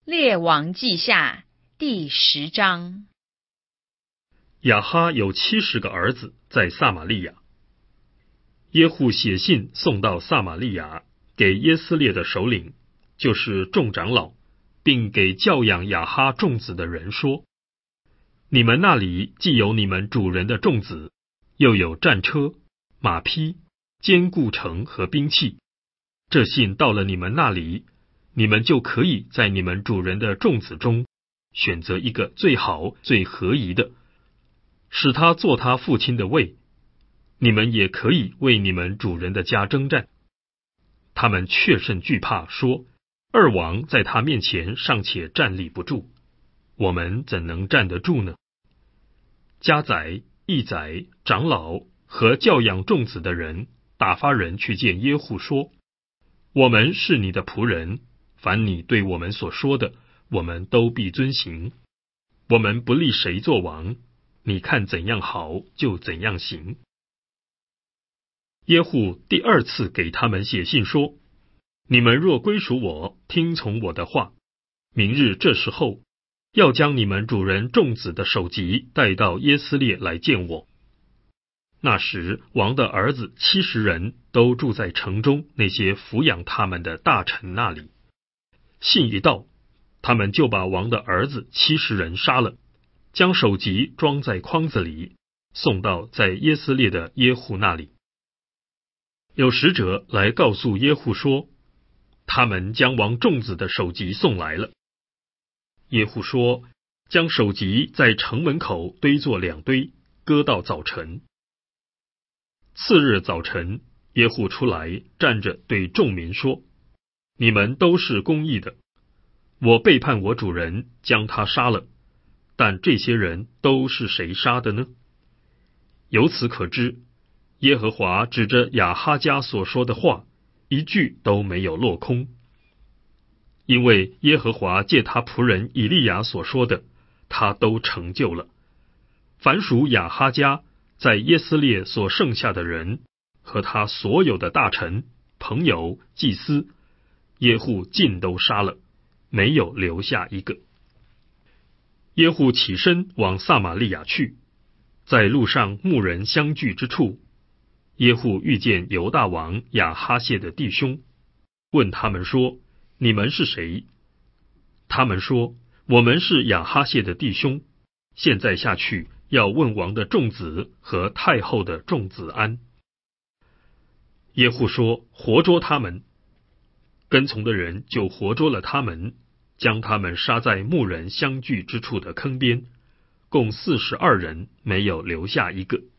列王记下第10章。 亚哈有70个儿子在撒玛利亚。耶户写信送到撒玛利亚，给耶斯列的首领，就是众长老，并给教养亚哈众子的人说：你们那里既有你们主人的众子，又有战车、马匹、坚固城和兵器，这信到了你们那里，你们就可以在你们主人的众子中选择一个最好最合宜的，使他做他父亲的位。你们也可以为你们主人的家征战。他们确甚惧怕，说：二王在他面前尚且站立不住，我们怎能站得住呢？家宰、役宰、长老和教养众子的人打发人去见耶户，说：我们是你的仆人，凡你对我们所说的，我们都必遵行。我们不立谁做王，你看怎样好就怎样行。耶户第2次给他们写信说：你们若归属我，听从我的话，明日这时候要将你们主人众子的首级带到耶斯列来见我。那时王的儿子70人都住在城中那些抚养他们的大臣那里。信一到，他们就把王的儿子70人杀了，将首级装在筐子里，送到在耶斯列的耶户那里。有使者来告诉耶户说，他们将王众子的首级送来了。耶户说，将首级在城门口堆作2堆，搁到早晨。次日早晨，耶户出来站着对众民说：你们都是公义的，我背叛我主人，将他杀了，但这些人都是谁杀的呢？由此可知，耶和华指着亚哈家所说的话，一句都没有落空。因为耶和华借他仆人以利亚所说的，他都成就了。凡属亚哈家在耶斯列所剩下的人，和他所有的大臣、朋友、祭司，耶户尽都杀了，没有留下一个。耶户起身往撒玛利亚去，在路上牧人相聚之处，耶户遇见犹大王亚哈谢的弟兄，问他们说：你们是谁？他们说：我们是亚哈谢的弟兄，现在下去要问王的众子和太后的众子安。耶户说：活捉他们。跟从的人就活捉了他们，将他们杀在牧人相聚之处的坑边，共42人，没有留下一个。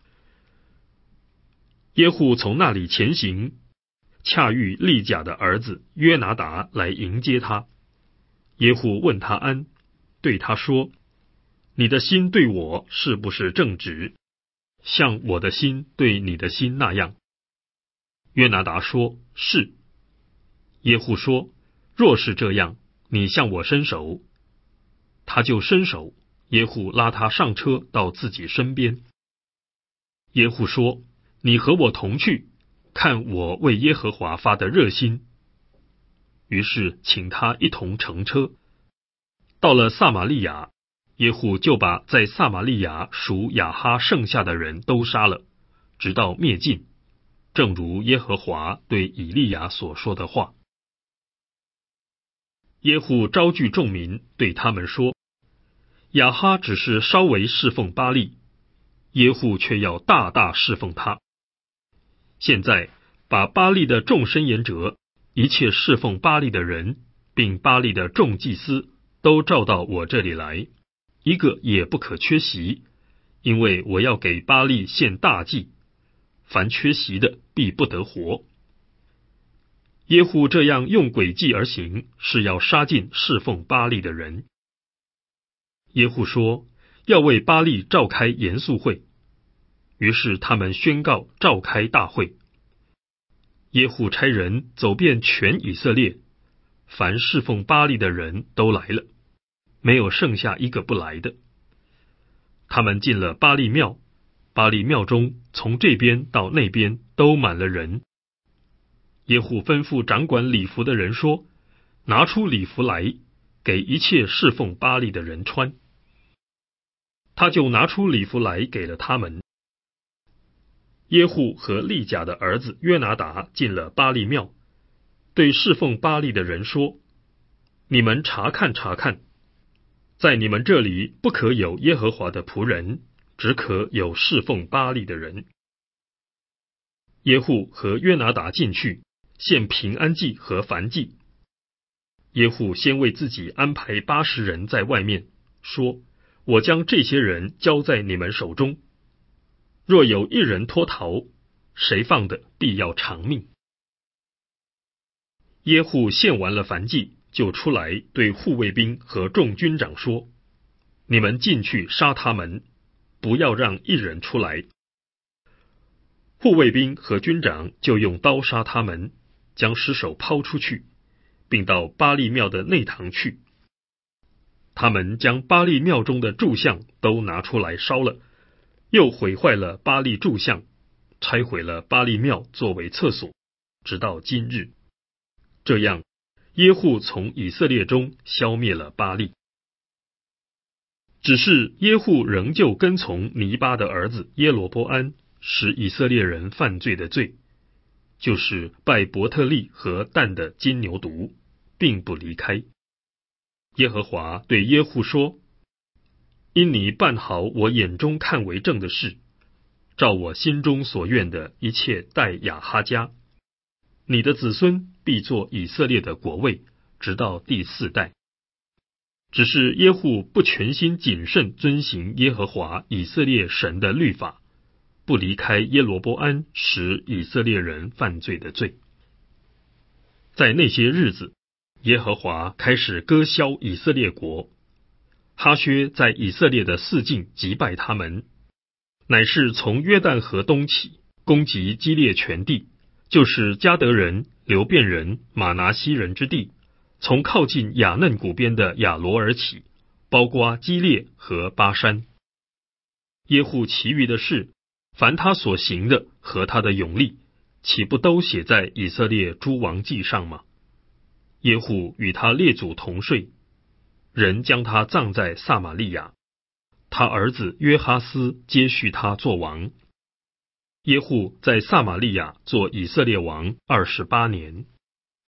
耶户从那里前行，恰遇利甲的儿子约拿达来迎接他。耶户问他安，对他说：你的心对我是不是正直，像我的心对你的心那样？约拿达说：是。耶户说：若是这样，你向我伸手。他就伸手，耶户拉他上车到自己身边。耶户说：你和我同去，看我为耶和华发的热心。于是请他一同乘车。到了撒玛利亚，耶户就把在撒玛利亚属亚哈剩下的人都杀了，直到灭尽，正如耶和华对以利亚所说的话。耶户招聚众民，对他们说：亚哈只是稍微侍奉巴力，耶户却要大大侍奉他。现在把巴力的众申言者，一切侍奉巴力的人，并巴力的众祭司，都召到我这里来，一个也不可缺席，因为我要给巴力献大祭，凡缺席的必不得活。耶户这样用诡计而行，是要杀尽侍奉巴力的人。耶户说：要为巴力召开严肃会。于是他们宣告召开大会。耶户差人走遍全以色列，凡侍奉巴力的人都来了，没有剩下一个不来的。他们进了巴力庙，巴力庙中从这边到那边都满了人。耶户吩咐掌管礼服的人说：拿出礼服来， 给一切侍奉巴力的人穿。他就拿出礼服来给了他们。耶户和利甲的儿子约拿达进了巴力庙，对侍奉巴力的人说：你们查看查看，在你们这里不可有耶和华的仆人，只可有侍奉巴力的人。耶户和约拿达进去，献平安祭和燔祭。耶户先为自己安排80人在外面，说：我将这些人交在你们手中，若有一人脱逃，谁放的必要偿命。耶户献完了燔祭，就出来对护卫兵和众军长说：你们进去杀他们，不要让一人出来。护卫兵和军长就用刀杀他们，将尸首抛出去，并到巴力庙的内堂去。他们将巴力庙中的柱像都拿出来烧了，又毁坏了巴力柱像，拆毁了巴力庙作为厕所，直到今日。这样，耶户从以色列中消灭了巴力。只是耶户仍旧跟从尼巴的儿子耶罗波安，使以色列人犯罪的罪，就是拜伯特利和但的金牛犊，并不离开。耶和华对耶户说：因你办好我眼中看为正的事，照我心中所愿的一切待亚哈家，你的子孙必作以色列的国位，直到第4代。只是耶户不全心谨慎遵行耶和华以色列神的律法，不离开耶罗波安使以色列人犯罪的罪。在那些日子，耶和华开始割销以色列国，哈薛在以色列的四境击败他们，乃是从约旦河东起，攻击基列全地，就是迦得人、流便人、玛拿西人之地，从靠近雅嫩谷边的亚罗尔起，包括基列和巴山。耶户其余的事，凡他所行的和他的勇力，岂不都写在以色列诸王记上吗？耶户与他列祖同睡，人将他葬在撒玛利亚，他儿子约哈斯接续他做王。耶户在撒玛利亚做以色列王28年。